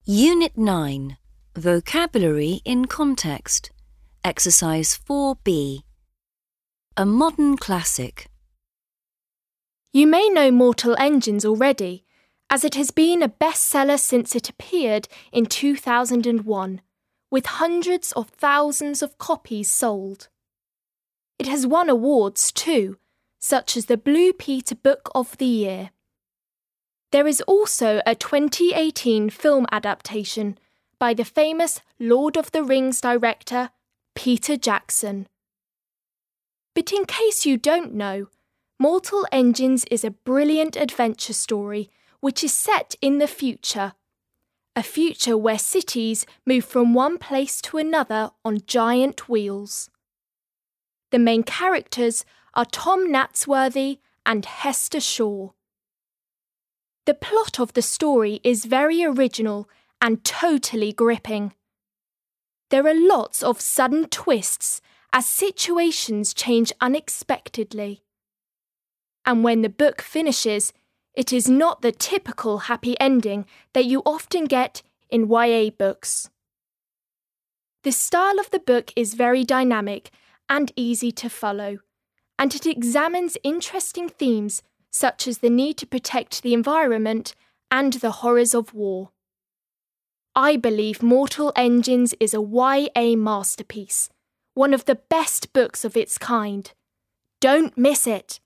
Unit 9. Vocabulary in Context. Exercise 4B. A modern classic. You may know Mortal Engines already, as it has been a bestseller since it appeared in 2001, with hundreds of thousands of copies sold. It has won awards too, such as the Blue Peter Book of the Year. There is also a 2018 film adaptation by the famous Lord of the Rings director Peter Jackson. But in case you don't know, Mortal Engines is a brilliant adventure story which is set in the future, a future where cities move from one place to another on giant wheels. The main characters are Tom Natsworthy and Hester Shaw. The plot of the story is very original and totally gripping. There are lots of sudden twists as situations change unexpectedly. And when the book finishes, it is not the typical happy ending that you often get in YA books. The style of the book is very dynamic and easy to follow, and it examines interesting themes such as the need to protect the environment and the horrors of war. I believe Mortal Engines is a YA masterpiece, one of the best books of its kind. Don't miss it!